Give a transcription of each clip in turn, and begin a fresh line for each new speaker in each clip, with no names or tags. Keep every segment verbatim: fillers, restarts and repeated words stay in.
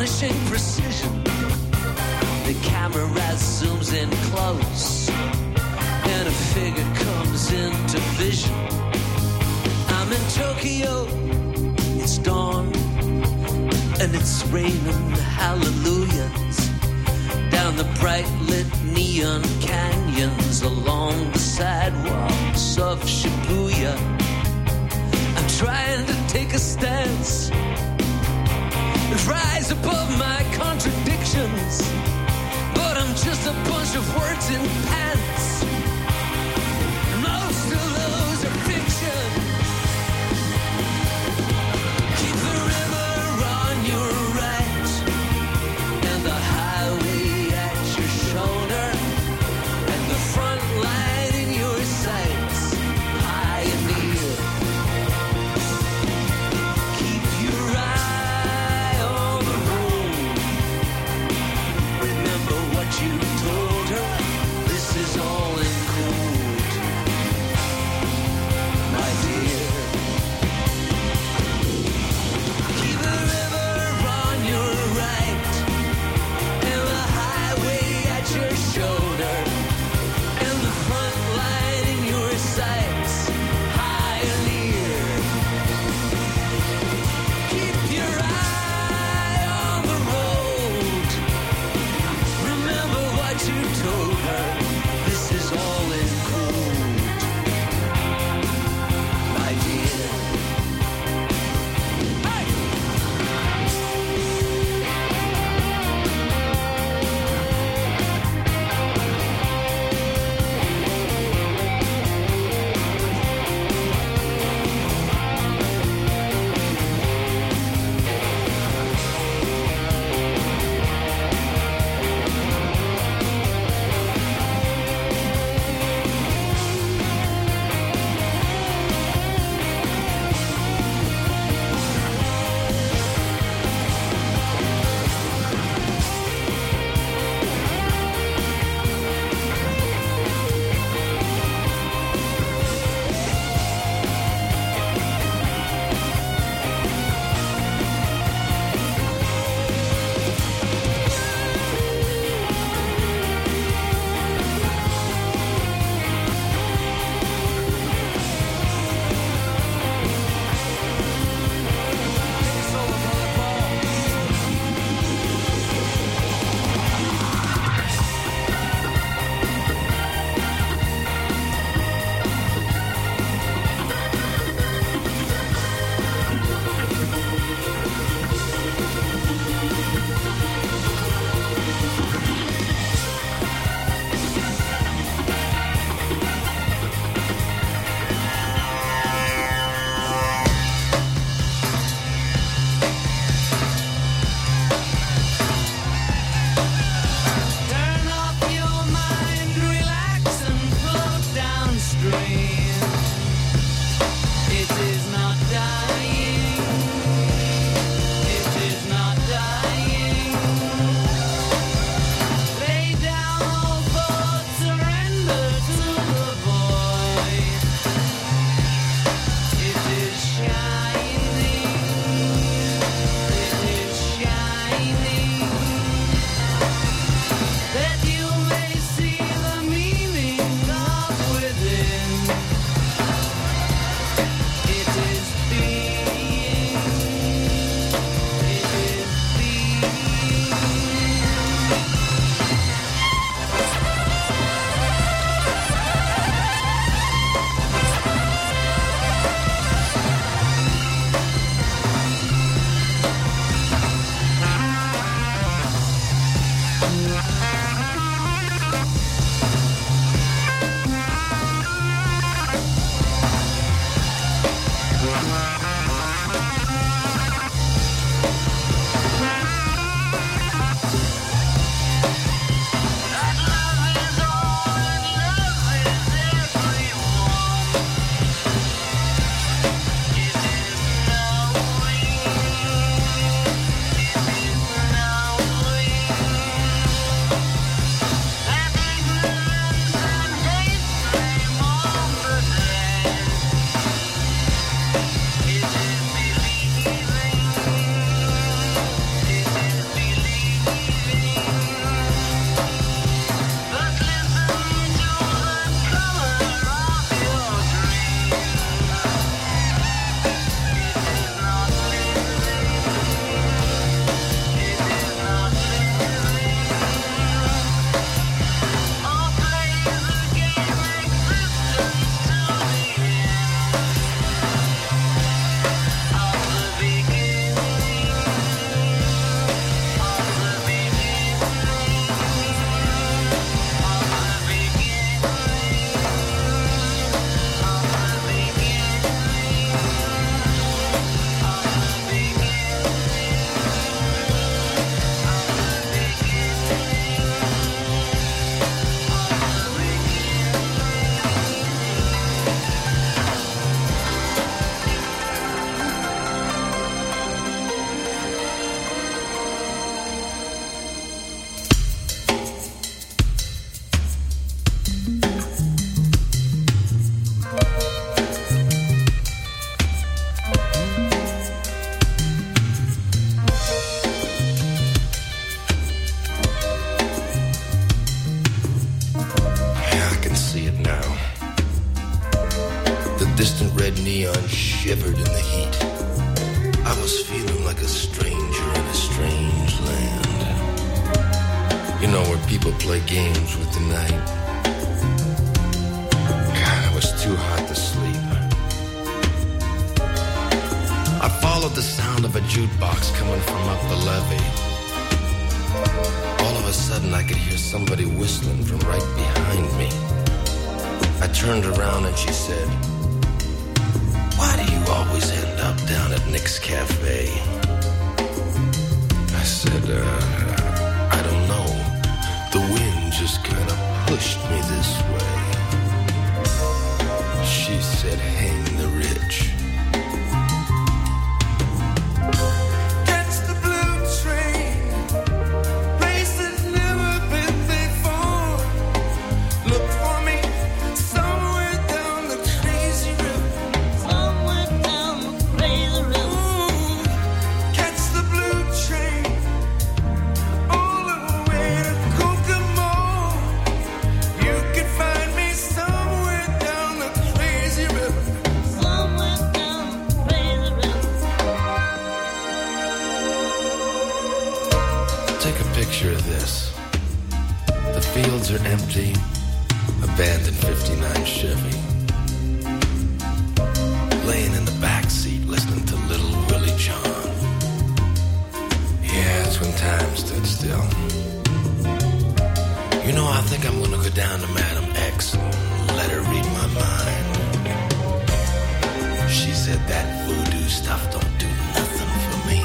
astonishing precision. The camera zooms in close, and a figure comes into vision. I'm in Tokyo, it's dawn, and it's raining hallelujahs down the bright lit neon canyons along the sidewalks of Shibuya. I'm trying to take a stance and rise above my contradictions, but I'm just a bunch of words in pants. Most of those are fiction. Keep the river on your right and the highway at your shoulder and the front light in your sights. Pioneer. Keep your eye on the road. Remember what you told her. This is all in code, my dear. Keep the river on your right and the highway at your shoulder and the front light in your sights. Pioneer. Keep your eye on the road. Remember what you told her. This is all in code, my dear. Hey! Turn off your mind, relax and float downstream. It is not dying. It is not dying. Lay down all thoughts, surrender to the void. It is shining. It is shining. That you may see the meaning of within. It is being. It is being. That love is all and love is everyone. It is knowing. It is knowing.
distant red neon shivered in the heat. I was feeling like a stranger in a strange land. You know, where people play games with the night. God, it was too hot to sleep. I followed the sound of a jukebox coming from up the levee. All of a sudden, I could hear somebody whistling from right behind me. I turned around and she said, "Why do you always end up down at Nick's Cafe?" I said, uh, I don't know. The wind just kind of pushed me this way. She said, "Hang the rich." Are empty, abandoned fifty-nine Chevy, laying in the back seat listening to Little Willie John. Yeah, it's when time stood still. You know, I think I'm gonna go down to Madam X and let her read my mind. She said that voodoo stuff don't do nothing for me.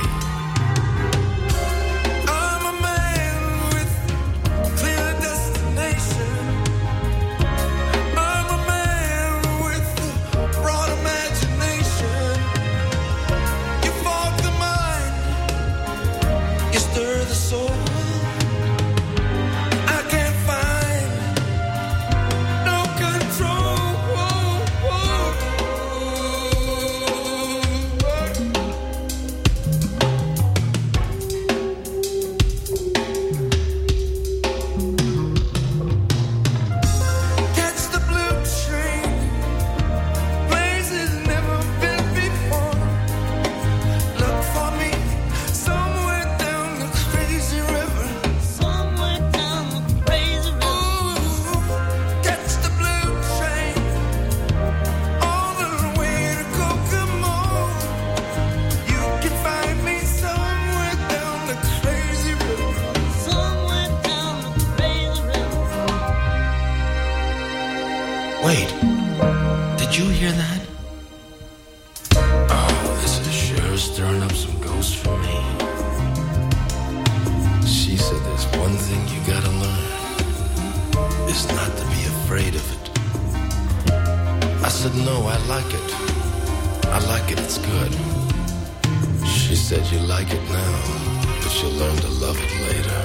Wait, did you hear that? Oh, this is sure stirring up some ghosts for me. She said there's one thing you gotta learn. It's not to be afraid of it. I said, no, I like it. I like it, it's good. She said, you like it now, but you'll learn to love it later.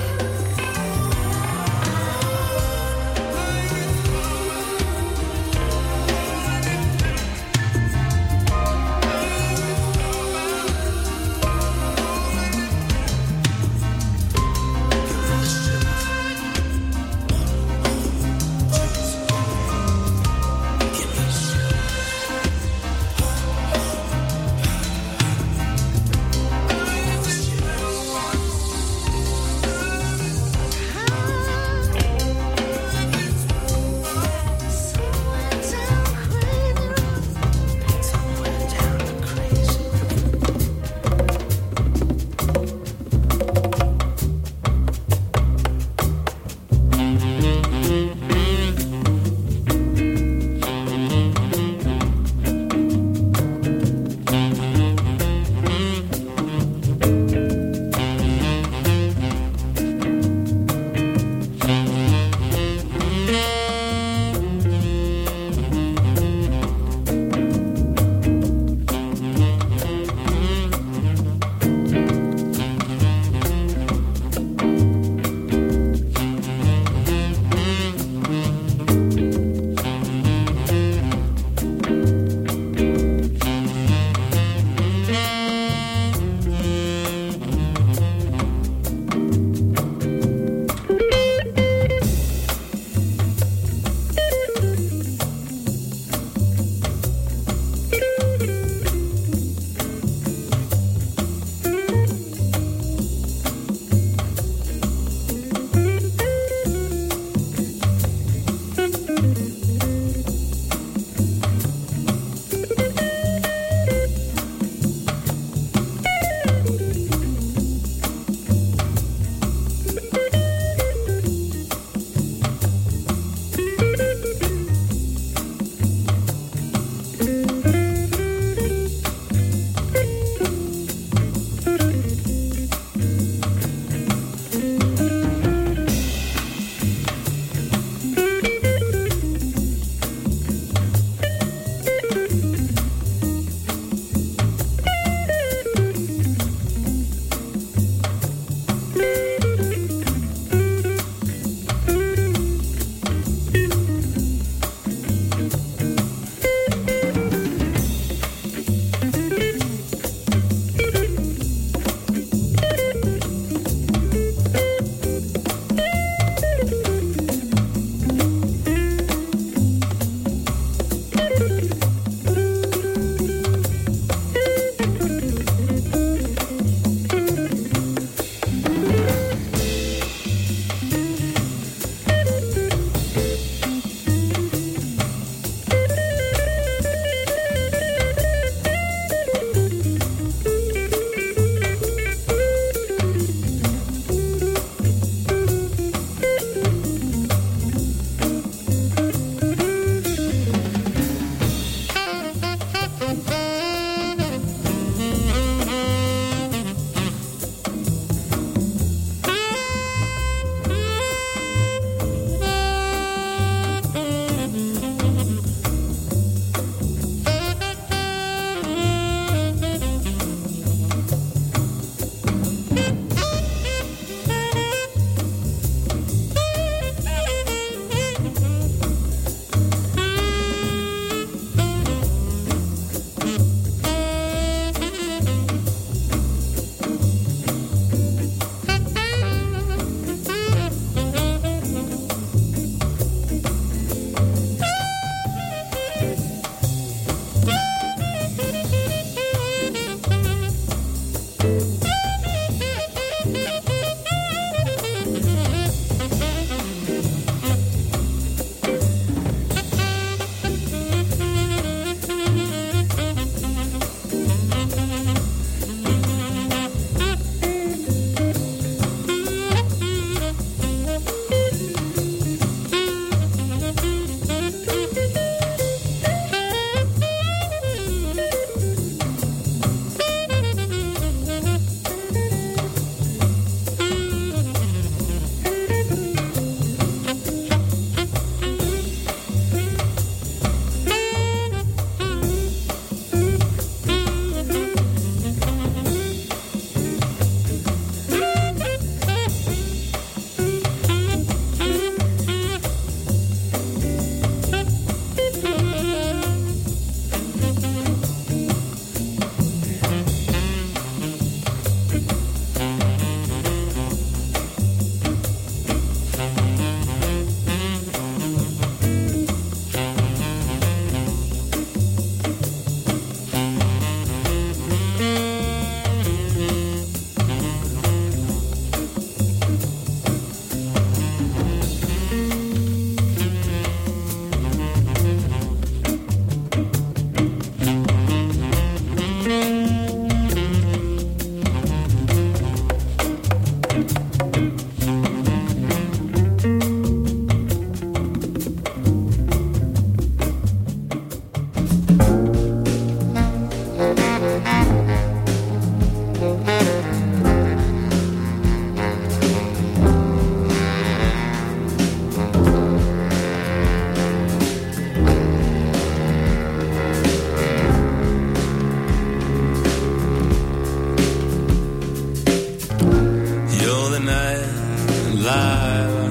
Lila,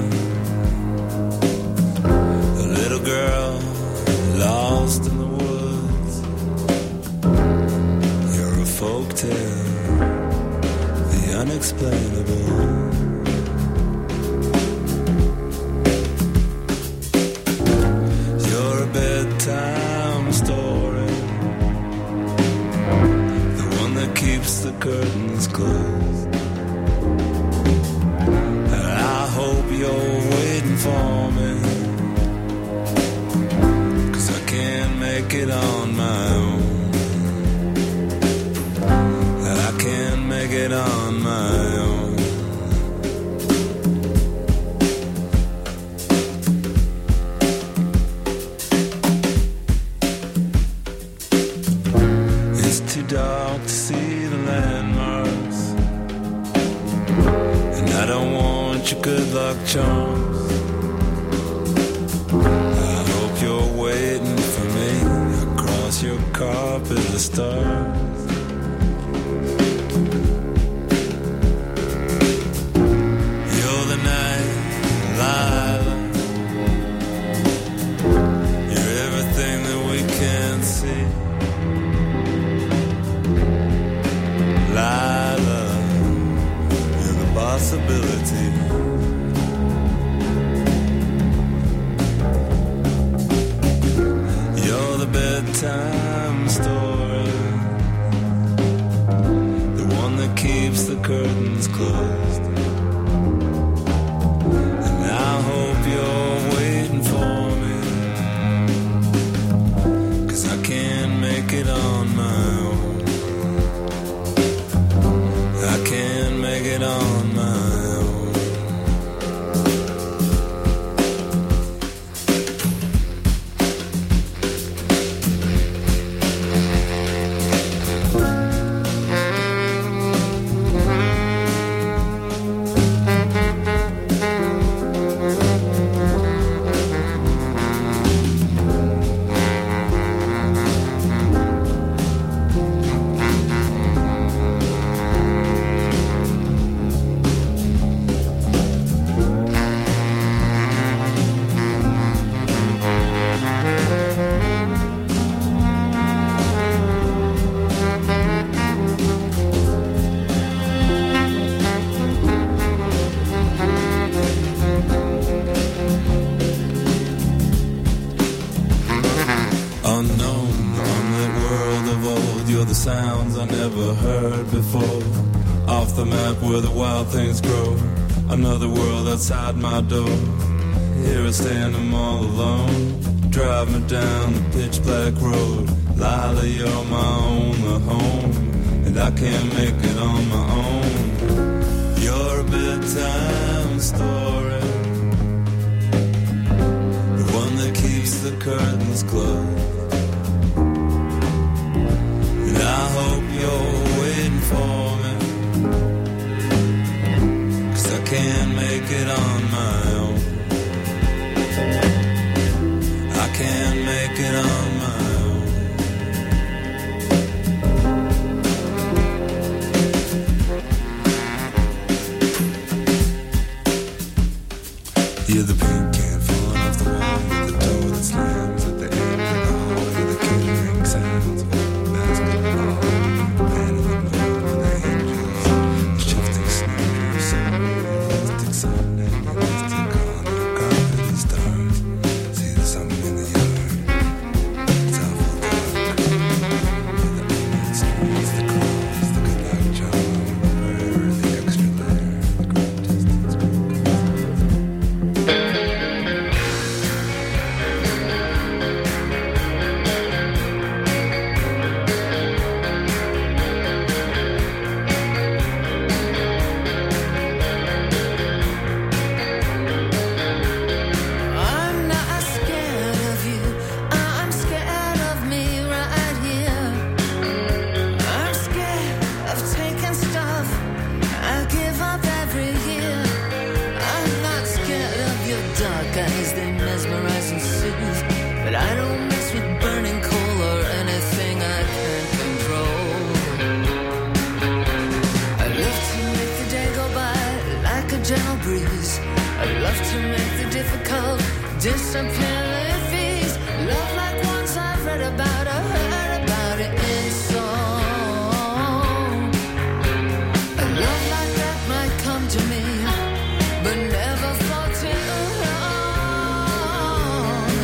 a little girl lost in the woods. You're a folktale, the unexplainable. You're a bedtime story, the one that keeps the curtains closed. And I hope you're waiting for me, 'cause I can't make it on my own. I can't make it on my own. It's too dark to see the landmarks, and I don't want your good luck charms. I hope you're waiting for me across your carpet of stars. You're the night, Lila. You're everything that we can't see. Lila, you're the possibility. You're the bedtime story, the one that keeps the curtains closed. And I hope you're waiting for me, 'cause I can't make it on my own. I can't make it on my own. Unknown, on that world of old, you're the sounds I never heard before. Off the map where the wild things grow, another world outside my door. Here I stand, I'm all alone, drive me down the pitch black road. Lila, you're my only home, and I can't make it on my own. You're a bedtime story, the one that keeps the curtains closed. And I hope you're waiting for me, 'cause I can't make it on my own. I can't make it on my own. You're the paint can falling off the wall, you're the door that slams at the end of the hall, you're the catering sounds of basketball, paneling over the hinges, shifting sneakers, elastic sun and elastic on your carpet of stars. See the sun in the yard, it's awful dark. You're the onion squeeze, the claws, the good luck charm, the prayer, the extra layer, the great distance.
I love to make the difficult disappear with ease. Love like ones I've read about or heard about it in song. A love like that might come to me, but never for too long.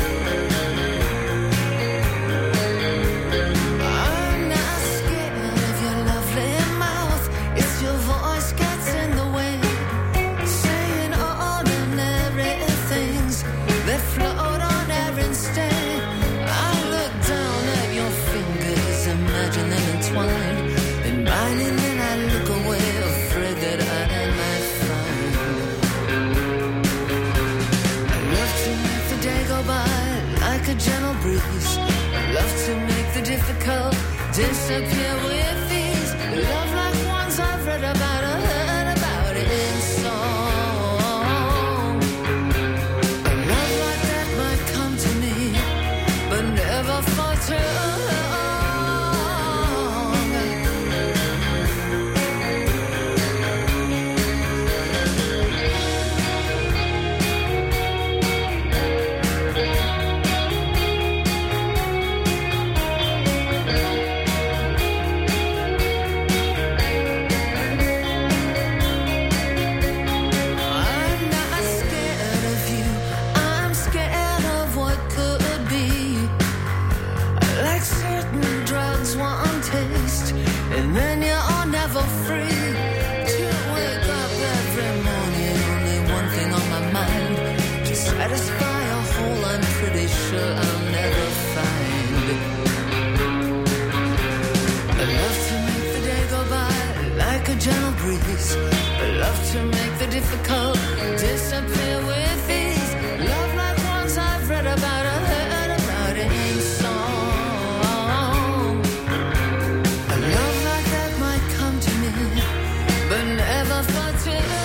I'm not scared of your lovely mouth. It's your voice gets in the way, saying ordinary things that float on air instead. I look down at your fingers, imagine them entwined in mine, and then I look away, afraid that I might find. I love to make the day go by like a gentle breeze. I love to make the difficult disappear with ease. Love like ones I've read about or heard about it in song. A love like that might come to me, but never for too long. I'm not scared of you, I'm scared of what could be. Like certain drugs, one taste, and then you're never free. To wake up every morning, only one thing on my mind, to satisfy a hole I'm pretty sure I'll never find. I love to make the day go by like a gentle breeze. I love to make the difficult disappear with ease. Love like ones I've read about or heard about it in song. A love like that might come to me, but never for too long.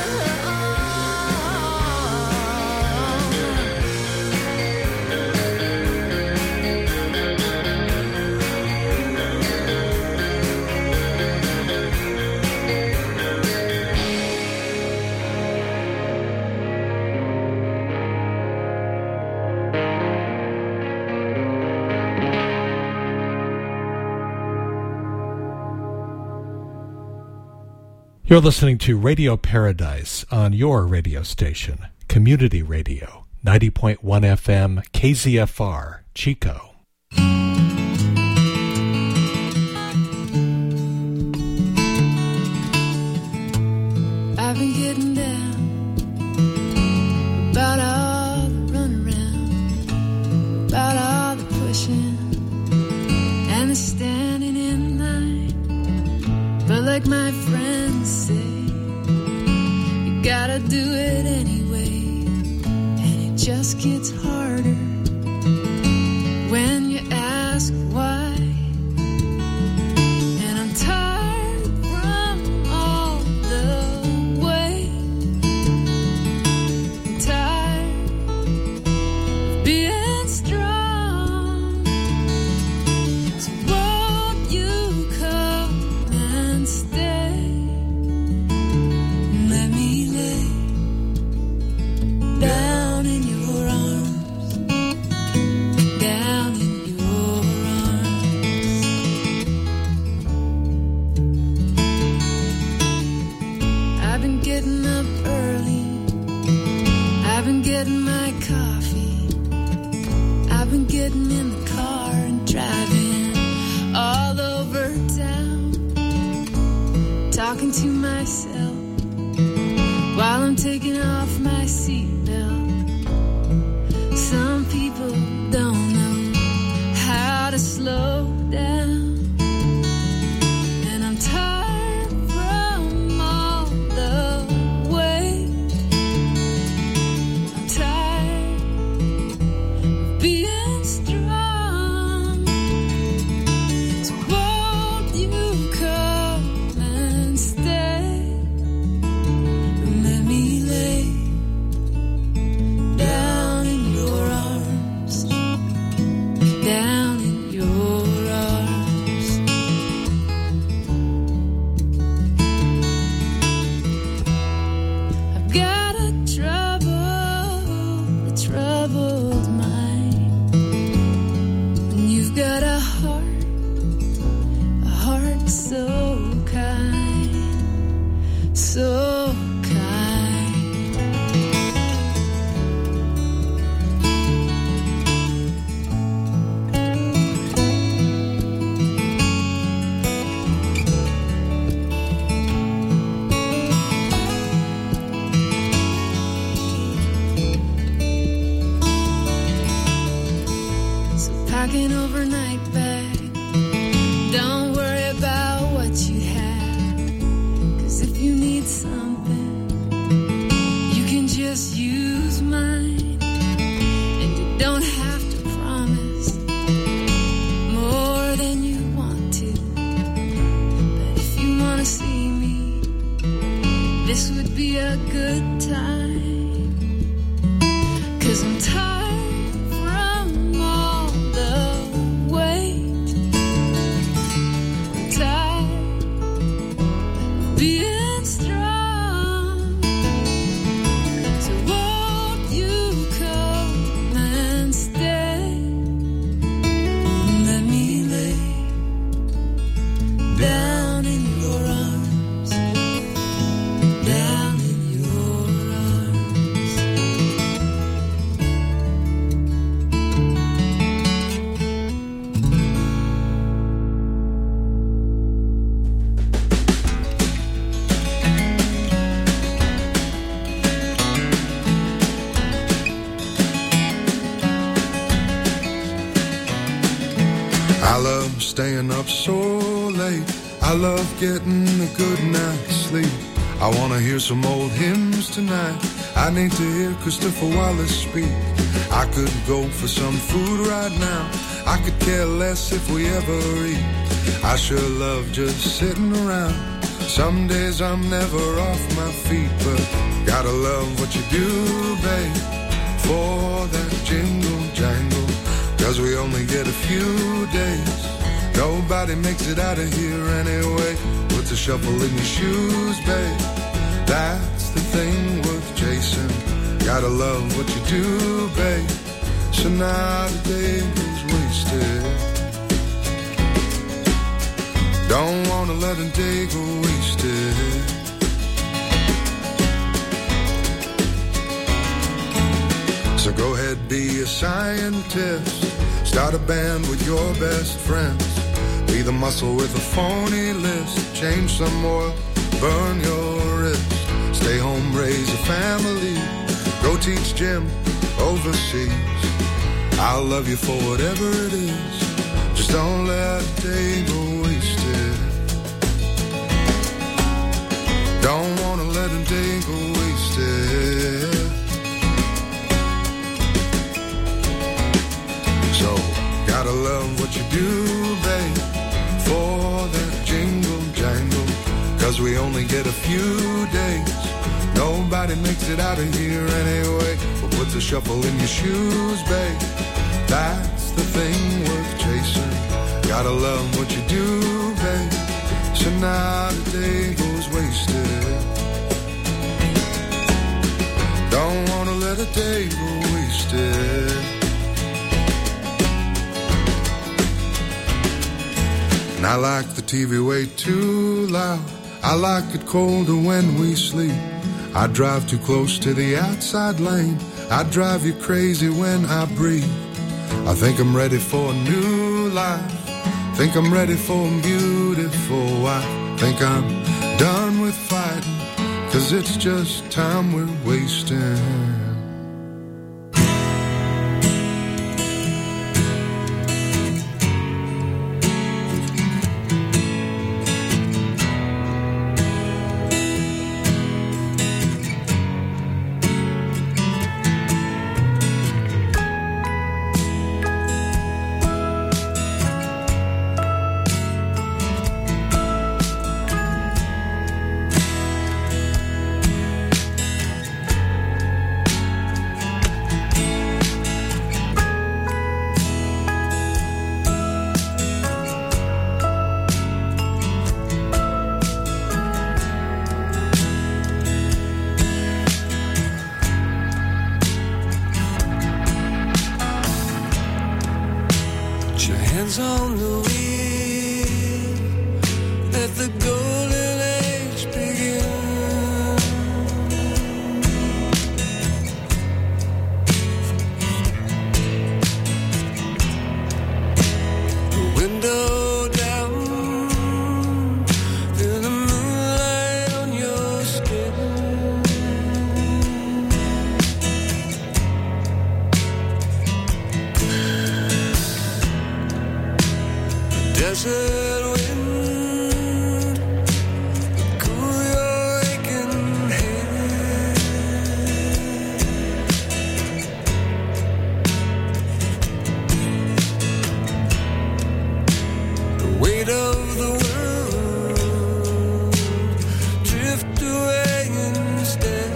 You're listening to Radio Paradise on your radio station, Community Radio, ninety point one F M, K Z F R, Chico.
I've been getting down about all the runaround, about all the pushing and the standing in line. But like my friends say, you gotta do it anyway, and it just gets harder when you ask why. And I'm tired from all the wait. I'm tired of being strong. So won't you come and stay? Let me lay down in your arms, down in your arms. I've been getting up early, I've been getting my coffee, I've been getting in the car and driving all over town, talking to myself while I'm taking off my seatbelt. Some people don't know how to slow down, and I'm tired from all the wait. I'm tired of being strong. So won't you come and stay? Let me lay
like an overnight bag. Don't worry about what you have, 'cause if you need something, you can just use mine. And you don't have to promise more than you want to. But if you want to see me, this would be a good time. 'Cause I'm tired from all the wait. I'm tired of being strong. So won't you come and stay? Let me lay down in your arms, down in your arms.
I love staying up so late. I love getting a good night's sleep. I wanna hear some old hymns tonight. I need to hear Christopher Wallace speak. I could go for some food right now. I could care less if we ever eat. I sure love just sitting around. Some days I'm never off my feet, but gotta love what you do, babe, for that jingle jangle. 'Cause we only get a few days. Nobody makes it out of here anyway. Put the shuffle in your shoes, babe. That's the thing worth chasing. Gotta love what you do, babe. So now the day goes wasted. Don't wanna let a day go wasted. So go ahead, be a scientist. Start a band with your best friends. Be the muscle with a phony list. Change some oil, burn your wrist. Stay home, raise a family. Go teach gym overseas. I'll love you for whatever it is. Just don't let a day go wasted. Don't wanna let a day go wasted. So, gotta love what you do, babe, for that jingle jangle. 'Cause we only get a few days. Nobody makes it out of here anyway. But put the shuffle in your shoes, babe. That's the thing worth chasing. Gotta love what you do, babe. So now the day goes wasted. Don't wanna let a day go wasted. And I like the T V way too loud. I like it colder when we sleep. I drive too close to the outside lane. I drive you crazy when I breathe. I think I'm ready for a new life. Think I'm ready for a beautiful wife. Think I'm done with fighting, 'cause it's just time we're wasting.
On the wheel, let the golden age begin. The window down, feel the moonlight on your skin.
desert wind, cool your aching head. The weight of the world drift away instead.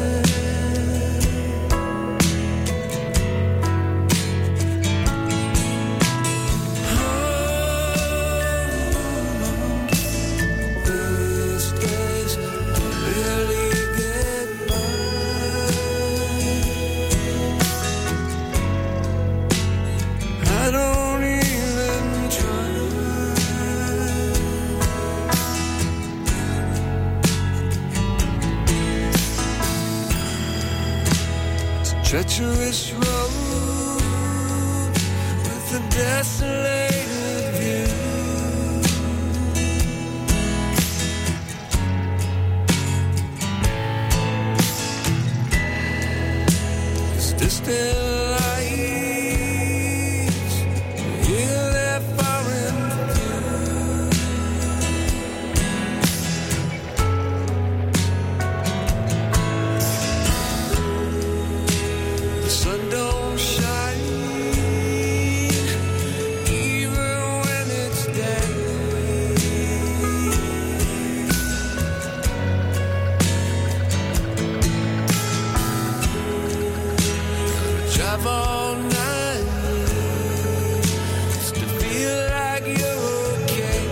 Treacherous road with a desolated view. It's distant lights, hear their foreign sun don't shine even when it's day. Gotta drive all night just to feel like you're okay.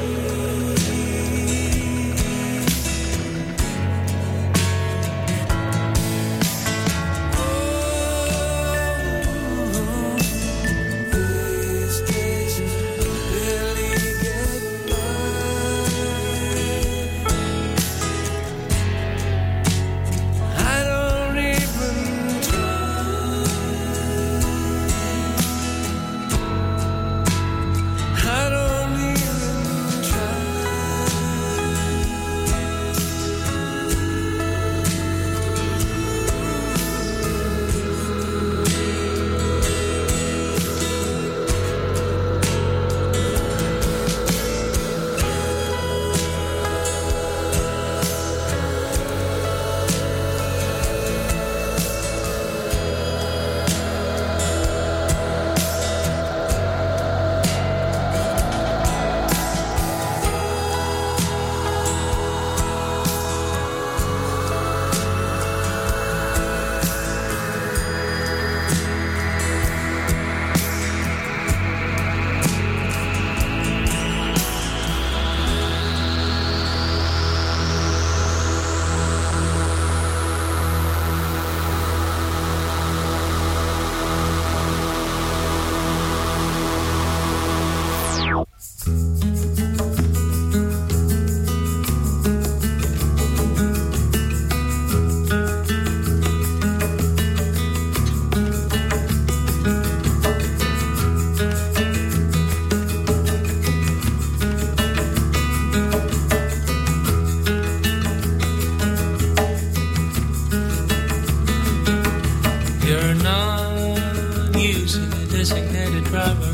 You're not using a designated driver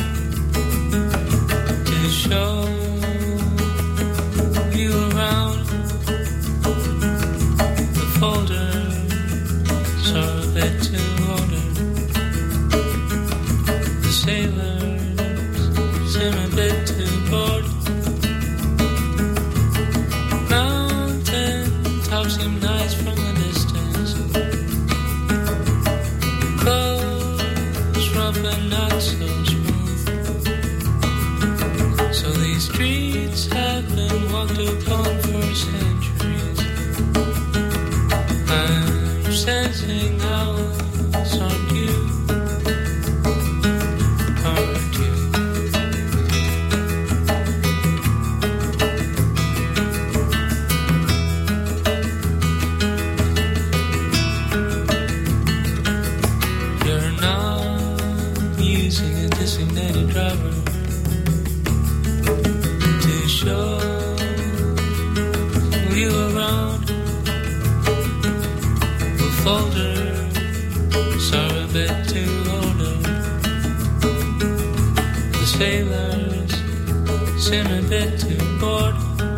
to show you around. The folders are a bit too older. The sailors seem a bit too bored. Mountain tops seem nice from the distance. Clothes rough and not so smooth. So these streets have been walked upon for centuries. I'm sensing ours aren't you, aren't you? You're not using a designated driver to show you around. The folders are a bit too older. The sailors seem a bit too bored.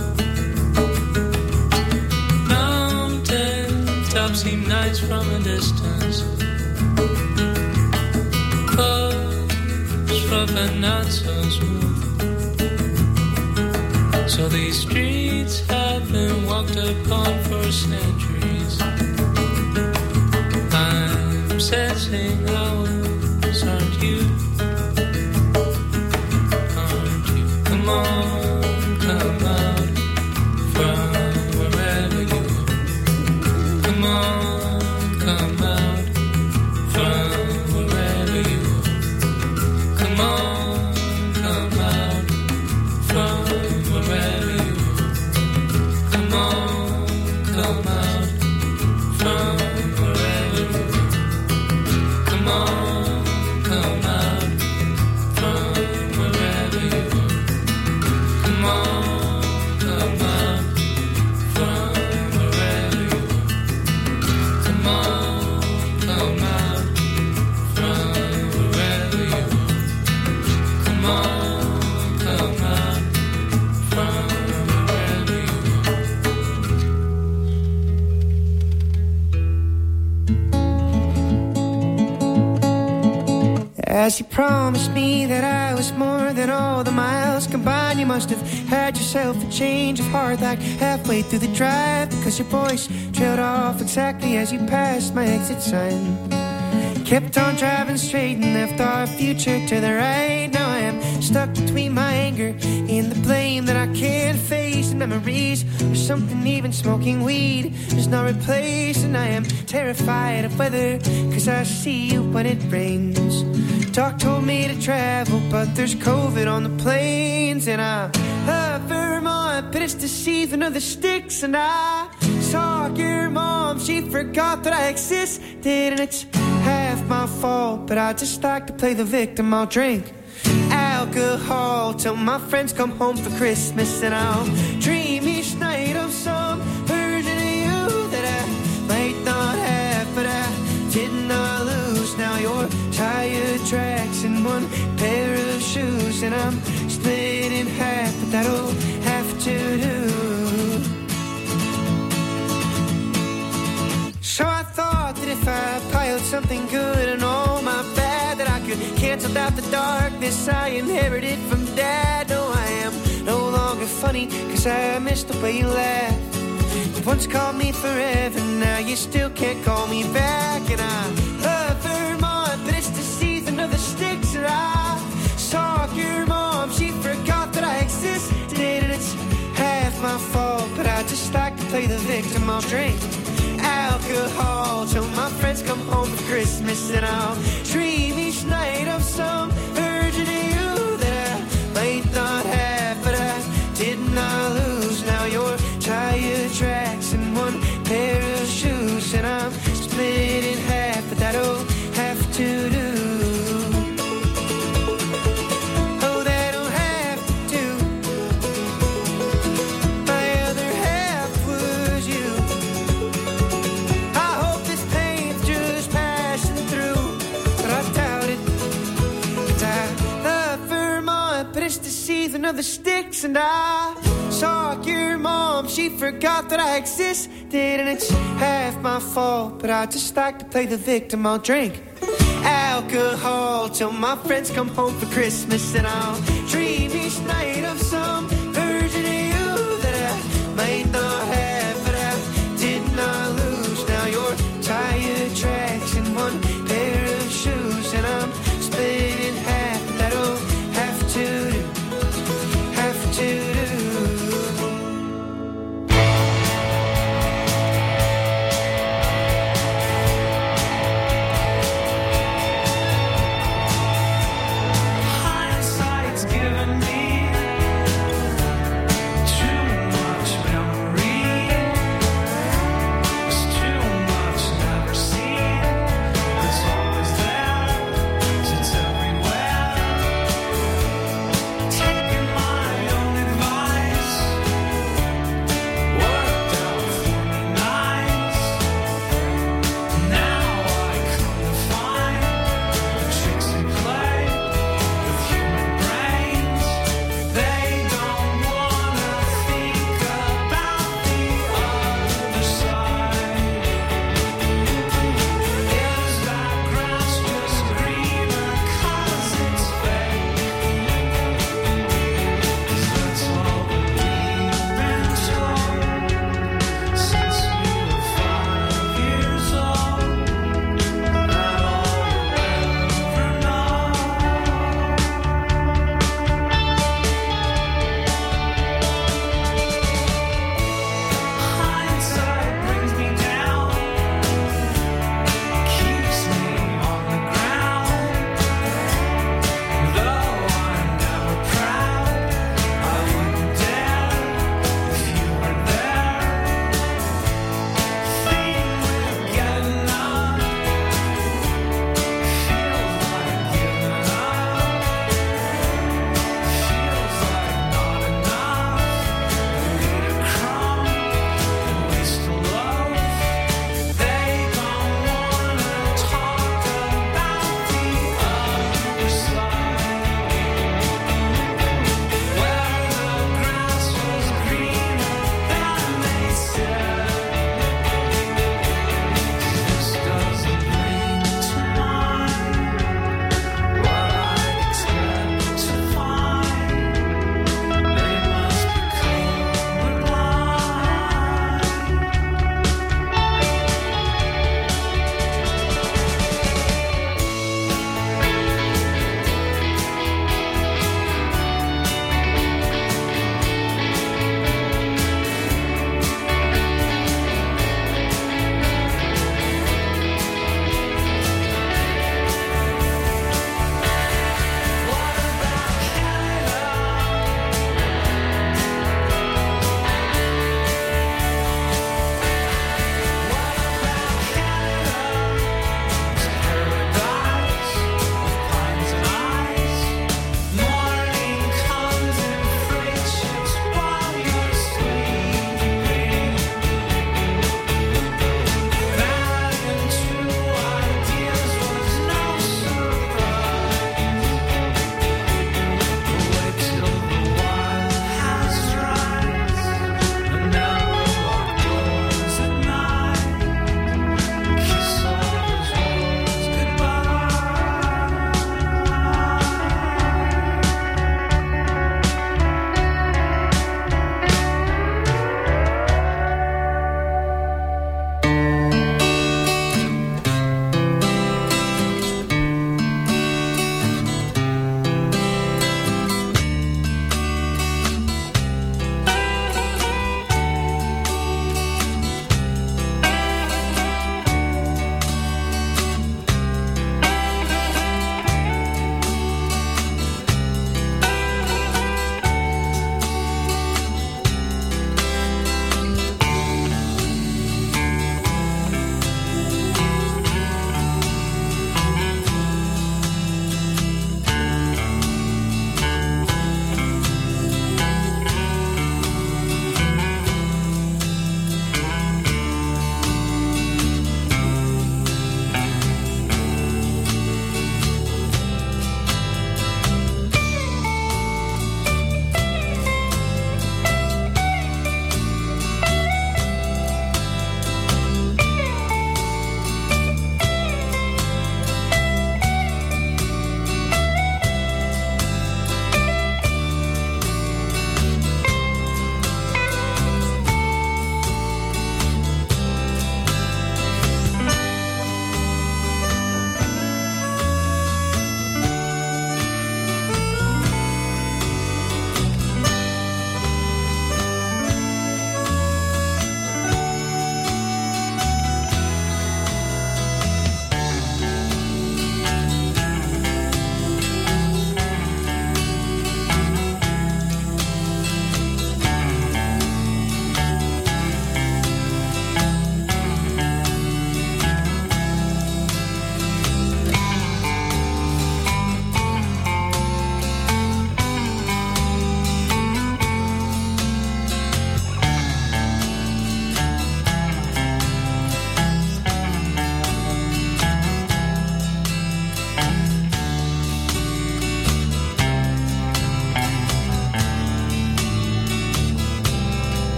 Mountain tops seem nice from a distance. Coast rough and not so smooth. So these streets have been walked upon for centuries. I'm sensing hours, aren't you? Aren't you? Come on, come out from wherever you are. Come on, come out from wherever you are. Come on, come out from wherever you are. Come on, come out from wherever you are. Come on, come out from wherever you are. Come on, come out from wherever you are. Come on, come out from wherever you are. Come on, come out from wherever you
As you promised me that I was more than all the miles combined, you must have had yourself a change of heart like halfway through the drive, because your voice trailed off exactly as you passed my exit sign. Kept on driving straight and left our future to the right. Now I am stuck between my anger and the blame that I can't face, and memories or something even smoking weed is not replaced. And I am terrified of weather, cause I see you when it rains. Doc told me to travel, but there's COVID on the planes. And I love Vermont, but it's the season of the sticks. And I saw your mom, she forgot that I existed. And it's half my fault, but I just like to play the victim. I'll drink alcohol till my friends come home for Christmas. And I'll dream each night of some version of you that I might not have, but I did not lose. Now you're tire tracks and one pair of shoes, and I'm split in half, but that'll have to do. So I thought that if I piled something good and all my bad, that I could cancel out the darkness I inherited from Dad. No, I am no longer funny, cause I missed the way you laughed. You once called me forever, now you still can't call me back. And I love Vermont, but it's the season of the sticks. And I saw your mom, she forgot that I existed. And it's half my fault, but I just like to play the victim. I'll drink alcohol till my friends come home for Christmas. And I'll dream each night of some version of you that I might not have, but I did not lose. Now you're tire tracks and one pair of shoes, and I'm split in half, but that'll have to do. Oh, that'll have to do. My other half was you. I hope this pain's just passing through, but I doubt it. 'Cause I love Vermont, but it's the season of the sticks. And I saw your mom, she forgot that I existed. And it's half my fault, but I just like to play the victim. I'll drink alcohol till my friends come home for Christmas. And I'll dream each night of some version of you that I might not have, but I did not lose. Now you're tire tracks and one pair of shoes, and I'm split in half. That'll have to do, have to do.
Hindsight's given me too much memory. There's too much never seen. There's always there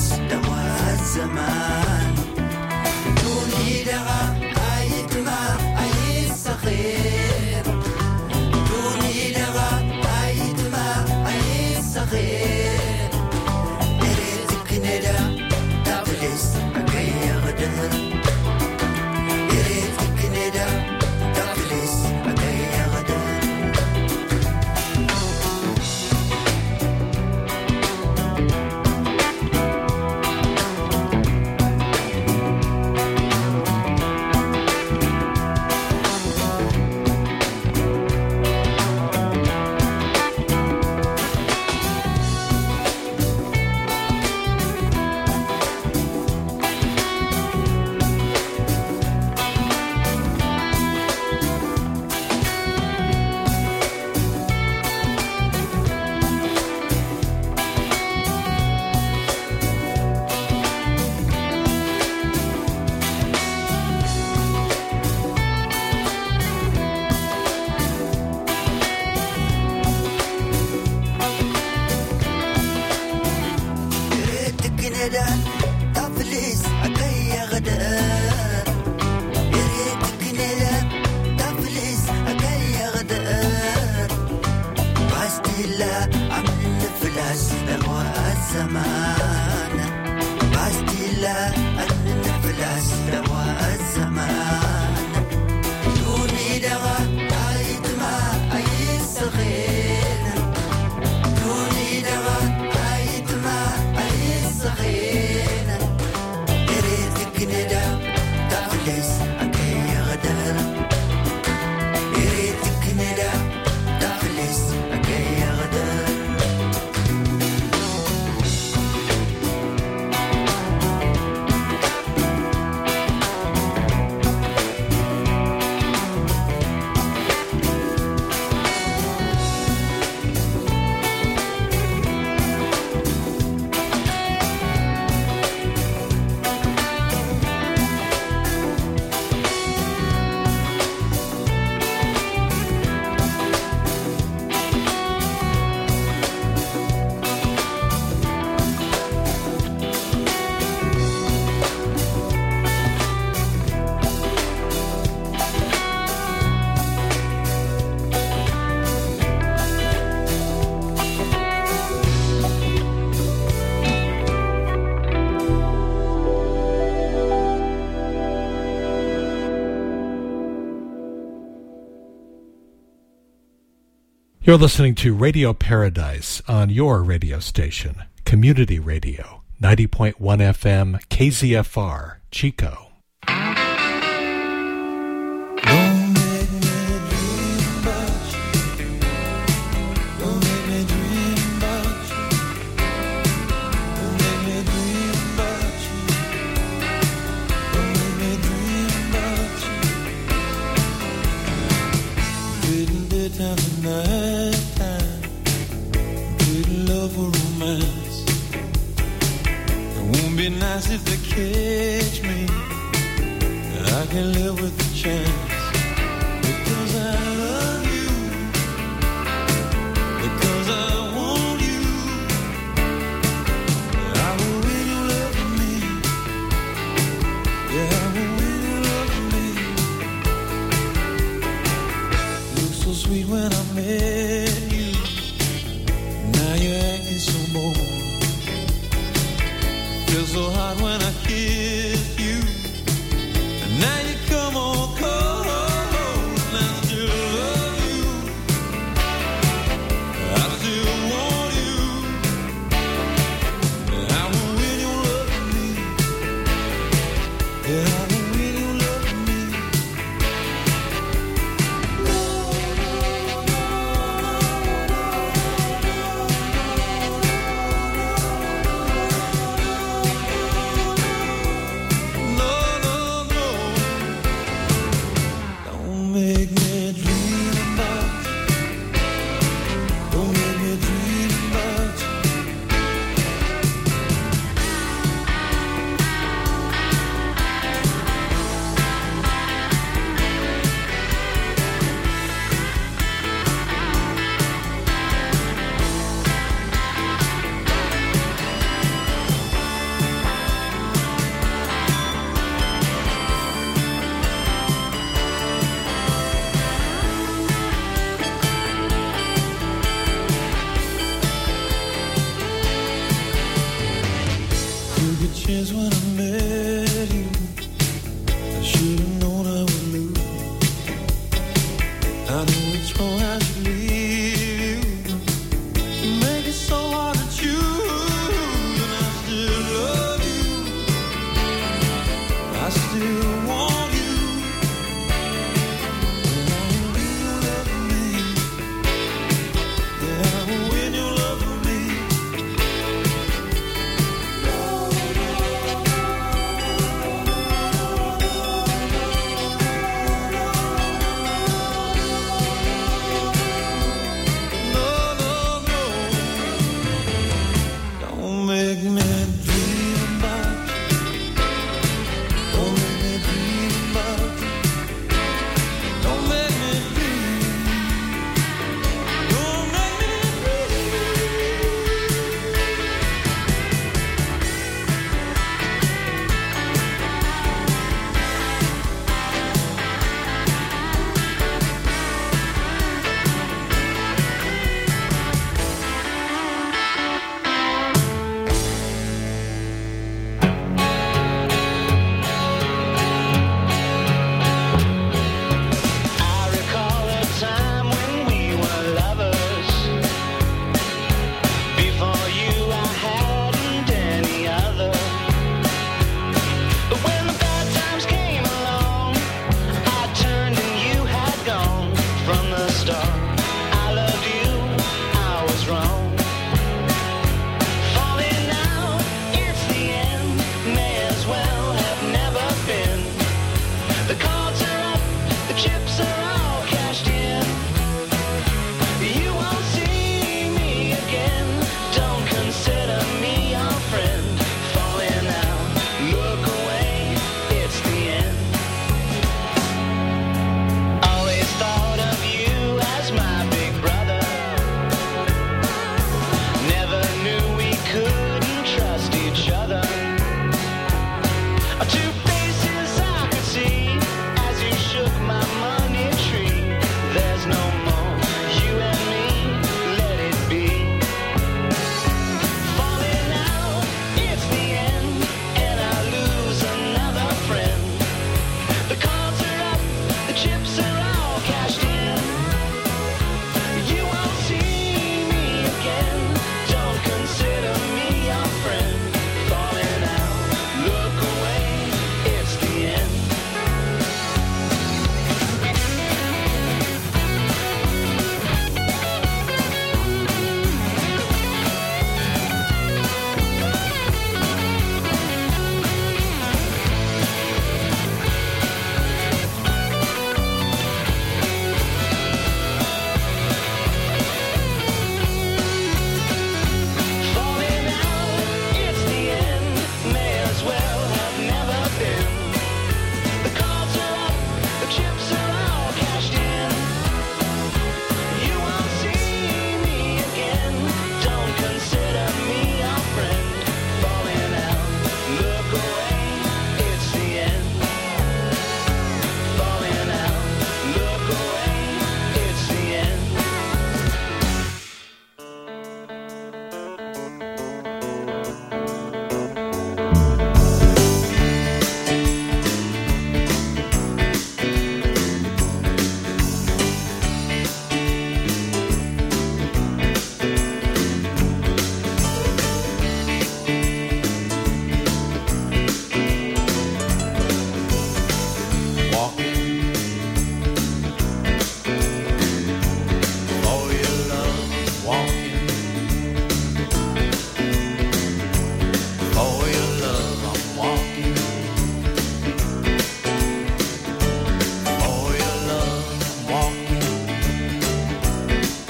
فلاس دواء الزمان دوني دغا عيد ما عيد صغير دوني دغا عيد ما عيد صغير إريدك ندى تفلس أكي غدر إريدك ندى تفلس أكي غدر
You're listening to Radio Paradise on your radio station, Community Radio, ninety point one F M, K Z F R, Chico.
If they catch me, I can live with the chance. Because I love you, because I want you, I will when you love me. Yeah, I will when you love me. Look so sweet when I met you. Now you're acting so bold. Feels so hot when I kiss you, and now you come on cold. And I still love you, I still want you. I will when you love me. Yeah, I will when you love me. is what I made.